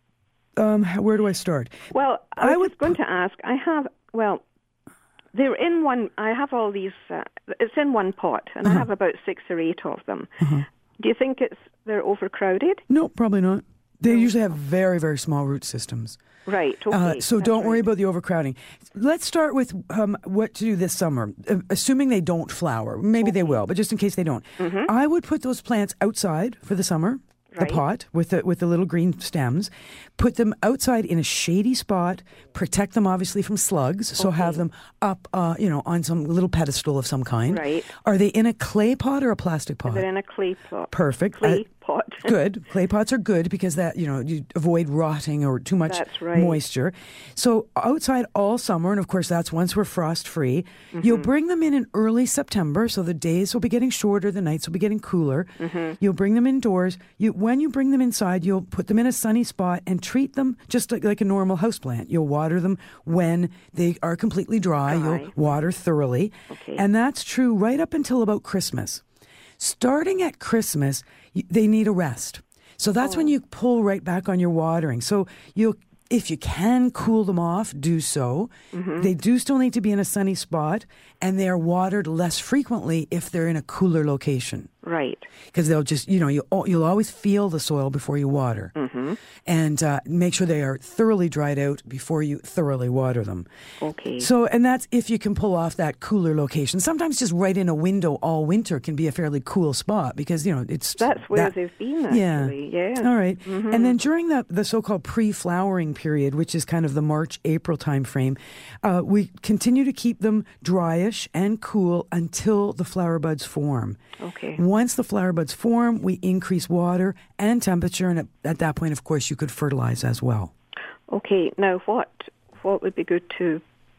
S2: um, where do I start?
S9: Well, I,
S2: I
S9: was
S2: would
S9: just going to ask. I have well, they're in one. I have all these. Uh, it's in one pot, and
S2: Uh-huh.
S9: I have about six or eight of them. Do you think it's they're overcrowded?
S2: No, probably not. They usually have very, very small root systems.
S9: Right. Okay.
S2: Uh, so
S9: that's
S2: don't worry
S9: right.
S2: about the overcrowding. Let's start with um, what to do this summer, uh, assuming they don't flower. Maybe they will, but just in case they don't. I would put those plants outside for the summer,
S9: Mm-hmm. Right.
S2: the pot with the, with the little green stems. Put them outside in a shady spot, protect them obviously from slugs, so have them up uh, you know, on some little pedestal of some kind.
S9: Right.
S2: Are they in a clay pot or a plastic pot?
S9: They're in a clay pot.
S2: Perfect.
S9: Clay
S2: Uh,
S9: pot.
S2: Good. Clay pots are good because that, you know, you avoid rotting or too much
S9: That's right.
S2: moisture. So outside all summer, and of course that's once we're frost free, you'll
S9: Mm-hmm.
S2: bring them in in early September, so the days will be getting shorter, the nights will be getting cooler.
S9: Mm-hmm.
S2: You'll bring them indoors. You when you bring them inside, you'll put them in a sunny spot and treat them just like, like a normal houseplant. You'll water them when they are completely dry.
S9: Dry.
S2: You'll water thoroughly.
S9: Okay.
S2: And that's true right up until about Christmas. Starting at Christmas, y- they need a rest. So that's when you pull right back on your watering. So you, if you can cool them off, do so. They do still need to be in a sunny spot, and they are watered less frequently if they're in a cooler location.
S9: Right.
S2: Because they'll just, you know, you, you'll always feel the soil before you water.
S9: Mm-hmm.
S2: And uh, make sure they are thoroughly dried out before you thoroughly water them.
S9: Okay.
S2: So, and that's if you can pull off that cooler location. Sometimes just right in a window all winter can be a fairly cool spot because, you know, it's...
S9: That's where
S2: that-
S9: they've been, actually. Yeah.
S2: All right.
S9: Mm-hmm.
S2: And then during the, the so-called pre-flowering period, which is kind of the March, April time frame, uh, we continue to keep them dryish and cool until the flower buds form.
S9: Okay.
S2: Once the flower buds form, we increase water and temperature, and at, at that point, of course, you could fertilize as well.
S9: Okay. Now, what what would be good to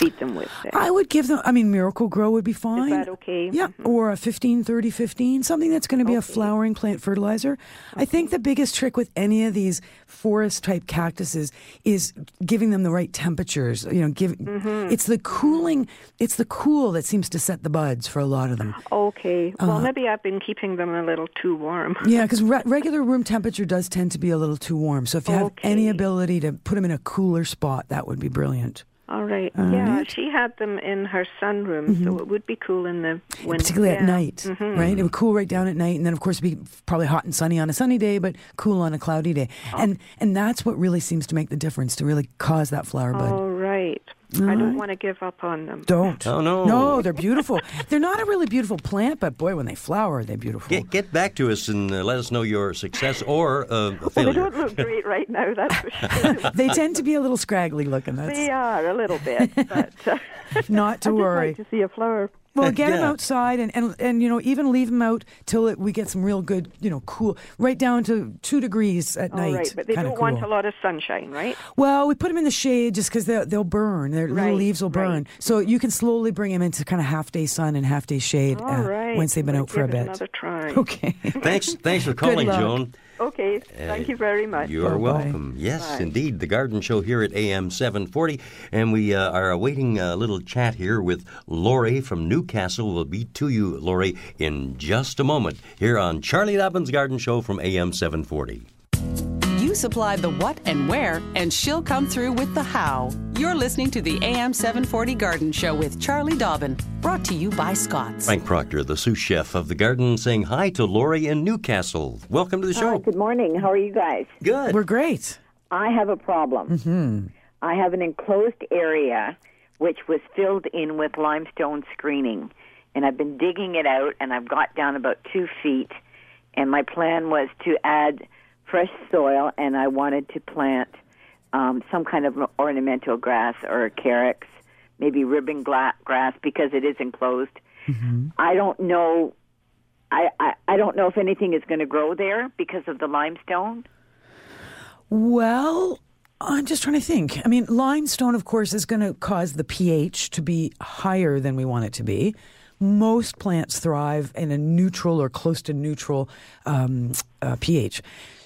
S9: feed them with? Then?
S2: I would give them, I mean, Miracle Grow would be fine.
S9: Is that okay?
S2: Yeah,
S9: Mm-hmm.
S2: or a fifteen thirty fifteen, something that's going to be
S9: Okay.
S2: a flowering plant fertilizer. Okay. I think the biggest trick with any of these forest-type cactuses is giving them the right temperatures. You know, give
S9: Mm-hmm.
S2: it's the cooling, it's the cool that seems to set the buds for a lot of them.
S9: Okay. Well,
S2: Uh,
S9: maybe I've been keeping them a little too warm.
S2: Yeah, because re- regular room temperature does tend to be a little too warm. So if you have
S9: Okay.
S2: any ability to put them in a cooler spot, that would be brilliant.
S9: All right.
S2: All
S9: yeah,
S2: right.
S9: she had them in her sunroom, so it would be cool in the winter.
S2: Particularly
S9: yeah.
S2: at night,
S9: Mhm.
S2: right? It would cool right down at night, and then of course it'd be probably hot and sunny on a sunny day, but cool on a cloudy day. And and that's what really seems to make the difference to really cause that flower bud.
S9: All right.
S2: All
S9: I don't
S2: right.
S9: want to give up on them.
S2: Don't.
S3: Oh, no.
S2: No, they're beautiful. They're not a really beautiful plant, but boy, when they flower, they're beautiful.
S3: Get, get back to us and uh, let us know your success or uh, a
S9: Well, they
S3: failure.
S9: don't look great right now, that's for sure.
S2: They tend to be a little scraggly looking. That's
S9: They are a little bit, but uh,
S2: not to
S9: I'd just
S2: worry.
S9: like to see a flower.
S2: Well, get them
S3: Yeah.
S2: outside and, and, and, you know, even leave them out till it, we get some real good, you know, cool, right down to two degrees at
S9: All
S2: night.
S9: right, but they
S2: kinda
S9: don't
S2: cool.
S9: want a lot of sunshine, right?
S2: Well, we put them in the shade just because they'll, they'll burn. Their little
S9: Right,
S2: leaves will burn.
S9: right.
S2: So you can slowly bring them into kind of half-day sun and half-day shade
S9: All
S2: uh,
S9: right.
S2: once they've been
S9: I'll
S2: out for a
S9: give it
S2: bit.
S9: another try.
S2: Okay.
S3: Thanks, thanks for calling,
S2: luck.
S3: Joan.
S9: Okay, thank you very much.
S3: You are
S2: Bye-bye.
S3: welcome. Yes,
S9: Bye.
S3: indeed. The Garden Show here at A M seven forty. And we uh, are awaiting a little chat here with Lori from Newcastle. We'll be to you, Lori, in just a moment here on Charlie Dobbin's Garden Show from A M seven forty.
S4: You supply the what and where, and she'll come through with the how. You're listening to the A M seven forty Garden Show with Charlie Dobbin, brought to you by Scott's.
S3: Frank Proctor, the sous chef of the garden, saying hi to Lori in Newcastle. Welcome to the show.
S10: Hi, good morning. How are you guys?
S3: Good.
S2: We're great.
S10: I have a problem.
S2: Mm-hmm.
S10: I have an enclosed area which was filled in with limestone screening, and I've been digging it out, and I've got down about two feet, and my plan was to add fresh soil, and I wanted to plant um, some kind of ornamental grass or carex, maybe ribbon gla- grass, because it is enclosed.
S2: Mm-hmm.
S10: I don't know. I, I, I don't know if anything is going to grow there because of the limestone.
S2: Well, I'm just trying to think. I mean, limestone, of course, is going to cause the pH to be higher than we want it to be. Most plants thrive in a neutral or close to neutral um, uh, pH.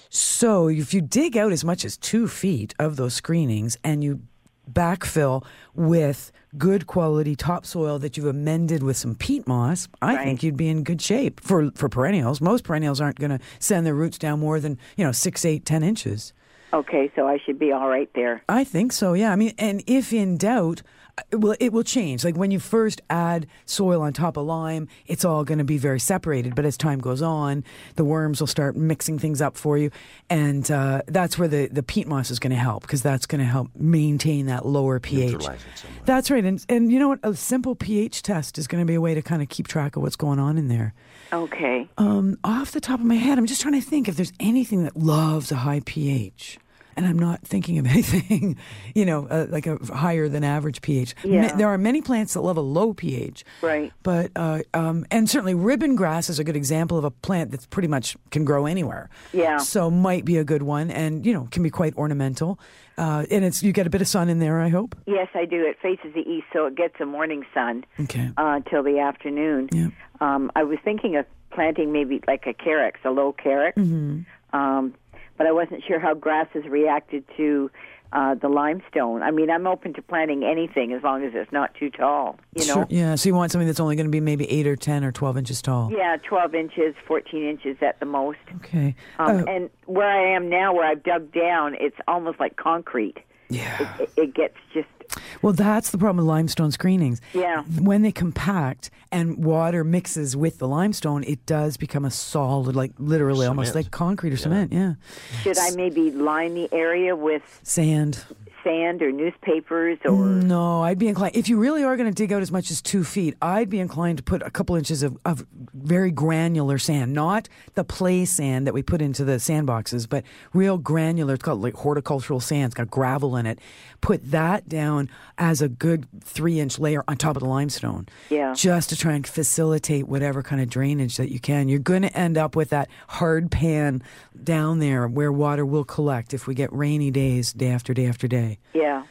S2: So if you dig out as much as two feet of those screenings and you backfill with good quality topsoil that you've amended with some peat moss, I
S10: Right.
S2: think you'd be in good shape for, for perennials. Most perennials aren't going to send their roots down more than, you know, six, eight, ten inches.
S10: Okay, so I should be all right there.
S2: I think so, yeah. I mean, and if in doubt, it will, it will change. Like when you first add soil on top of lime, it's all going to be very separated. But as time goes on, the worms will start mixing things up for you. And uh, that's where the, the peat moss is going to help, because that's going to help maintain that lower pH.
S3: Neutralize it somewhat.
S2: That's right. And, and you know what? A simple pH test is going to be a way to kind of keep track of what's going on in there.
S10: Okay.
S2: Um, off the top of my head, I'm just trying to think if there's anything that loves a high pH. And I'm not thinking of anything, you know, uh, like a higher than average pH.
S10: Yeah.
S2: Ma- there are many plants that love a low pH.
S10: Right.
S2: But, uh, um, and certainly ribbon grass is a good example of a plant that's pretty much can grow anywhere.
S10: Yeah.
S2: So might be a good one, and, you know, can be quite ornamental. Uh, and it's you get a bit of sun in there, I hope.
S10: Yes, I do. It faces the east, so it gets a morning sun
S2: Okay.
S10: uh, till the afternoon.
S2: Yeah.
S10: Um, I was thinking of planting maybe like a carex, a low carex.
S2: Mm-hmm.
S10: Um, but I wasn't sure how grasses reacted to uh, the limestone. I mean, I'm open to planting anything as long as it's not too tall, you know?
S2: Sure. Yeah, so you want something that's only going to be maybe eight or ten or twelve inches tall.
S10: Yeah, twelve inches, fourteen inches at the most.
S2: Okay.
S10: Um,
S2: Uh,
S10: and where I am now, where I've dug down, it's almost like concrete.
S2: yeah.
S10: It, it gets just,
S2: Well, that's the problem with limestone screenings.
S10: Yeah.
S2: When they compact and water mixes with the limestone, it does become a solid, like literally almost
S3: Cement.
S2: like concrete or cement. Yeah.
S10: should I maybe line the area with
S2: Sand.
S10: sand or newspapers or...
S2: No, I'd be inclined. If you really are going to dig out as much as two feet, I'd be inclined to put a couple inches of, of very granular sand, not the play sand that we put into the sandboxes, but real granular. It's called like horticultural sand. It's got gravel in it. Put that down as a good three-inch layer on top of the limestone.
S10: Yeah.
S2: Just to try and facilitate whatever kind of drainage that you can. You're going to end up with that hard pan down there where water will collect if we get rainy days day after day after day.
S10: Yeah, yeah.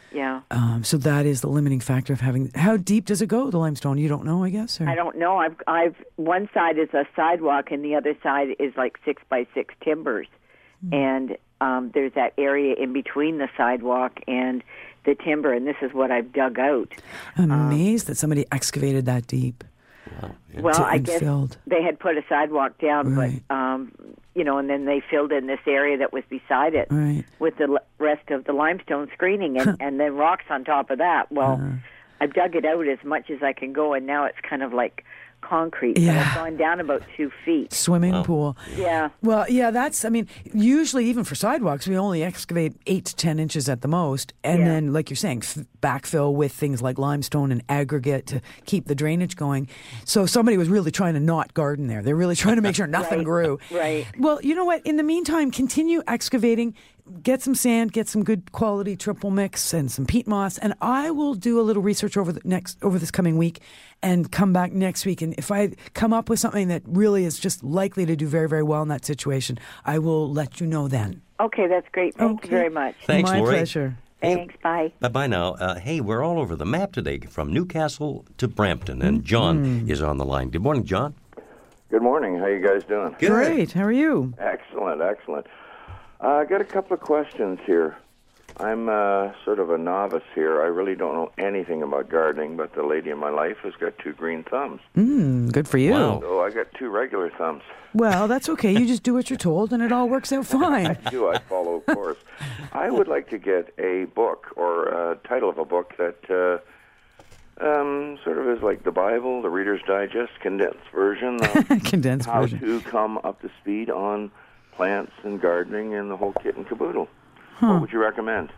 S2: Um, so that is the limiting factor of having. How deep does it go, the limestone? You don't know, I guess? Or?
S10: I don't know. I've, I've one side is a sidewalk, and the other side is like six by six timbers, mm. and um, there's that area in between the sidewalk and the timber, and this is what I've dug out.
S2: I'm amazed um, that somebody excavated that deep.
S3: Wow. Yeah.
S10: Well,
S2: to,
S10: I guess
S2: filled.
S10: they had put a sidewalk down, right. but um, you know, and then they filled in this area that was beside it
S2: right.
S10: with the l- rest of the limestone screening, and, and then rocks on top of that. Well, uh. I've dug it out as much as I can go, and now it's kind of like concrete.
S2: Yeah.
S10: So it's gone down about two feet.
S2: Swimming wow. pool.
S10: Yeah.
S2: Well, yeah, that's, I mean, usually even for sidewalks, we only excavate eight to ten inches at the most. And
S10: yeah.
S2: then, like you're saying, f- backfill with things like limestone and aggregate to keep the drainage going. So somebody was really trying to not garden there. They're really trying to make sure nothing
S10: right.
S2: grew.
S10: Right.
S2: Well, you know what? In the meantime, continue excavating. Get some sand, get some good quality triple mix and some peat moss, and I will do a little research over the next over this coming week and come back next week. And if I come up with something that really is just likely to do very, very well in that situation, I will let you know then.
S10: Okay, that's great. Thank
S2: okay.
S10: you very much.
S3: Thanks,
S2: My
S3: Lori.
S2: pleasure.
S10: Thanks, bye.
S3: Bye-bye now. Uh, hey, we're all over the map today, from Newcastle to Brampton, and John mm. is on the line. Good morning, John.
S11: Good morning. How you guys doing?
S3: Good.
S2: Great. How are you?
S11: Excellent, excellent. Uh, I got a couple of questions here. I'm uh, sort of a novice here. I really don't know anything about gardening, but the lady in my life has got two green thumbs.
S2: Mm, good for you.
S3: Wow.
S11: So I got two regular thumbs.
S2: Well, that's okay. You just do what you're told, and it all works out fine.
S11: I do. I follow a course. I would like to get a book or a title of a book that uh, um, sort of is like the Bible, the Reader's Digest, condensed version of
S2: condensed
S11: how
S2: version.
S11: to come up to speed on plants and gardening and the whole kit and caboodle.
S2: Huh.
S11: What would you recommend?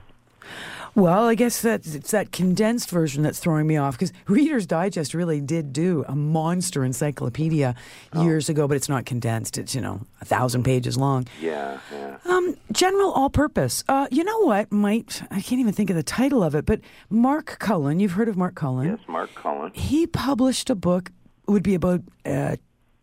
S2: Well, I guess that it's that condensed version that's throwing me off, because Reader's Digest really did do a monster encyclopedia
S11: oh.
S2: years ago, but it's not condensed. It's, you know, a thousand pages long.
S11: Yeah, yeah.
S2: Um, general all-purpose. Uh, you know what might, I can't even think of the title of it, but Mark Cullen, you've heard of Mark Cullen?
S11: Yes, Mark Cullen.
S2: He published a book, it would be about uh,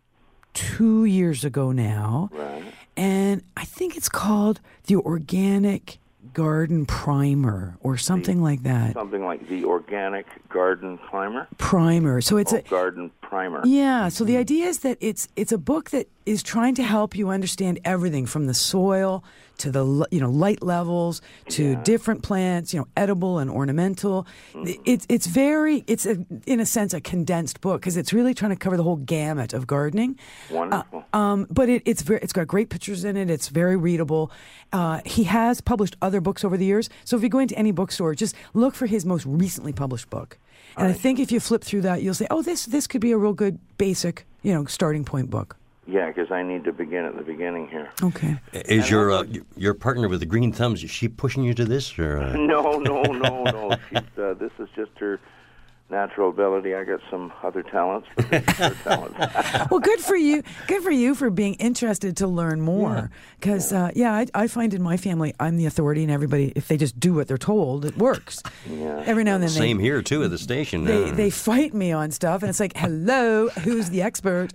S2: two years ago now.
S11: Right.
S2: And I think it's called The Organic Garden Primer or something
S11: the,
S2: like that.
S11: Something like The Organic Garden Primer?
S2: Primer. So it's
S11: oh,
S2: a
S11: Garden Primer.
S2: Yeah, so the idea is that it's it's a book that is trying to help you understand everything from the soil to the, you know, light levels to
S11: yeah.
S2: different plants, you know, edible and ornamental.
S11: Mm-hmm.
S2: It's it's very it's a, in a sense a condensed book, because it's really trying to cover the whole gamut of gardening.
S11: Wonderful.
S2: Uh, um, but it, it's very, it's got great pictures in it. It's very readable. Uh, he has published other books over the years. So if you go into any bookstore, just look for his most recently published book. And
S11: right.
S2: I think if you flip through that, you'll say, "Oh, this this could be a real good basic, you know, starting point book."
S11: Yeah, because I need to begin at the beginning here.
S2: Okay.
S3: Is
S11: and
S3: your
S11: also,
S3: uh, your partner with the green thumbs, is she pushing you to this? Or, uh...
S11: No, no, no, no. She's, uh, this is just her natural ability. I got some other talents, but this is her talent.
S2: Well, good for you. Good for you for being interested to learn more. Because, yeah, uh, yeah I, I find in my family, I'm the authority, and everybody, if they just do what they're told, it works.
S11: Yeah.
S2: Every now and then
S3: Same
S2: they,
S3: here, too, at the station.
S2: They,
S3: uh,
S2: they fight me on stuff, and it's like, hello, who's the expert?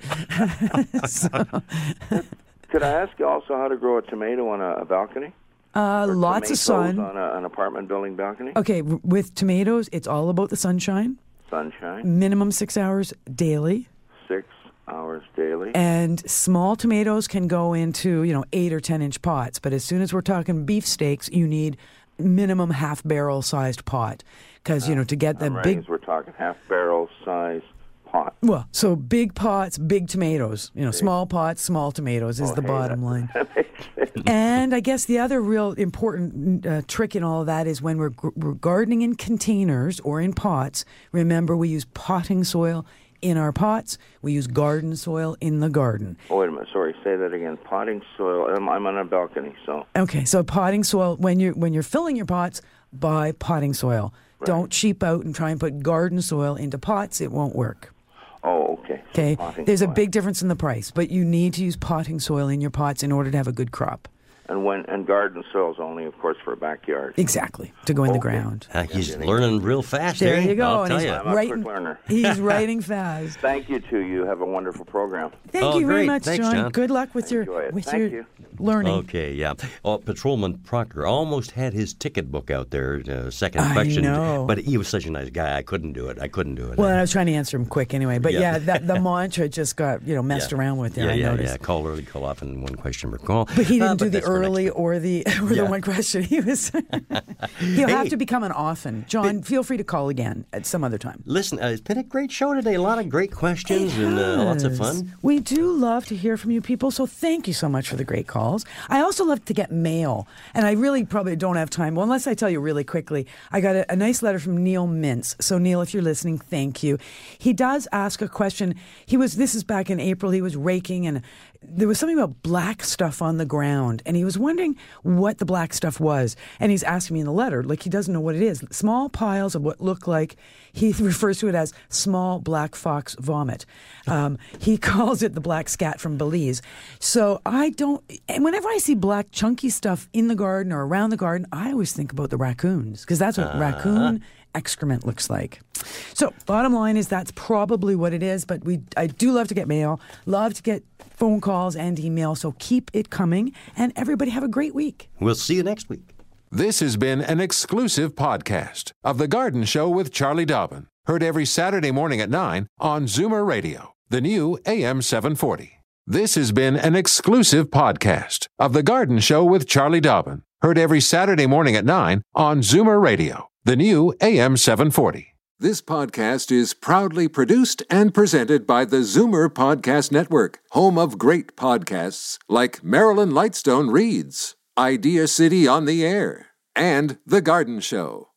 S2: So.
S11: Could I ask you also how to grow a tomato on a, a balcony?
S2: Uh,
S11: or
S2: lots of sun.
S11: On a, an apartment building balcony?
S2: Okay, w- with tomatoes, it's all about the sunshine.
S11: Sunshine.
S2: Minimum six hours daily.
S11: Six hours daily.
S2: And small tomatoes can go into, you know, eight or ten inch pots. But as soon as we're talking beefsteaks, you need minimum half barrel sized pot. Because, you know, to get the
S11: I'm
S2: big.
S11: Right, we're talking half barrel size pot.
S2: Well, so big pots, big tomatoes. You know, big. Small pots, small tomatoes is
S11: oh,
S2: the
S11: hey,
S2: bottom
S11: that,
S2: line.
S11: That makes sense.
S2: And I guess the other real important uh, trick in all of that is when we're, gr- we're gardening in containers or in pots, remember we use potting soil in our pots. We use garden soil in the garden.
S11: Oh, wait a minute. Sorry, say that again. Potting soil. I'm, I'm on a balcony, so.
S2: Okay, so potting soil, when you're, when you're filling your pots, buy potting soil. Right. Don't cheap out and try and put garden soil into pots. It won't work.
S11: Oh, okay.
S2: Okay, there's soil. A big difference in the price, but you need to use potting soil in your pots in order to have a good crop.
S11: And when and garden soil is only, of course, for a backyard.
S2: Exactly, to go in
S11: Okay.
S2: the ground.
S3: Uh, he's learning real fast.
S2: There
S3: eh?
S2: you go.
S3: I'll
S2: And
S3: tell
S2: he's
S3: you.
S11: I'm a
S2: writing,
S11: quick learner.
S2: he's writing fast.
S11: Thank you to you. Have a wonderful program.
S2: Thank
S3: Oh,
S2: you very
S3: great.
S2: much,
S3: Thanks,
S2: John.
S3: John.
S2: Good luck with
S11: Enjoy
S2: your
S11: it.
S2: with
S11: Thank
S2: your
S11: you.
S2: learning.
S3: Okay, yeah. Oh, Patrolman Proctor almost had his ticket book out there, uh, second
S2: I
S3: question.
S2: know.
S3: But he was such a nice guy. I couldn't do it. I couldn't do it.
S2: Well, and I was trying to answer him quick anyway. But
S3: Yeah.
S2: yeah, that, the mantra just got you know messed
S3: Yeah.
S2: around with there.
S3: Yeah,
S2: I
S3: yeah,
S2: noticed.
S3: yeah. Call early, call often, one question per call.
S2: But he didn't
S3: Uh,
S2: do the
S3: that's for next
S2: early
S3: week.
S2: or the or
S3: Yeah.
S2: the one question. He was. He'll
S3: Hey.
S2: have to become an often. John, feel free to call again at some other time.
S3: Listen, uh, it's been a great show today. A lot of great questions and uh, lots of
S2: Yes.
S3: fun.
S2: We do love to hear from you people, so thank you so much for the great calls. I also love to get mail, and I really probably don't have time. Well, unless I tell you really quickly, I got a, a nice letter from Neil Mintz. So, Neil, if you're listening, thank you. He does ask a question. He was, this is back in April, he was raking, and there was something about black stuff on the ground, and he was wondering what the black stuff was. And he's asking me in the letter, like he doesn't know what it is. Small piles of what look like, he refers to it as small black fox vomit. Um, he calls it the black scat from Belize. So I don't, and whenever I see black chunky stuff in the garden or around the garden, I always think about the raccoons, because that's what
S3: Uh-huh.
S2: raccoon excrement looks like. So bottom line is that's probably what it is, but we I do love to get mail, love to get phone calls and email, so keep it coming, and everybody have a great week.
S3: We'll see you next week.
S1: This has been an exclusive podcast of The Garden Show with Charlie Dobbin. Heard every Saturday morning at nine on Zoomer Radio, the new A M seven forty. This has been an exclusive podcast of The Garden Show with Charlie Dobbin. Heard every Saturday morning at nine on Zoomer Radio, the new A M seven forty. This podcast is proudly produced and presented by the Zoomer Podcast Network, home of great podcasts like Marilyn Lightstone Reads, Idea City on the Air, and The Garden Show.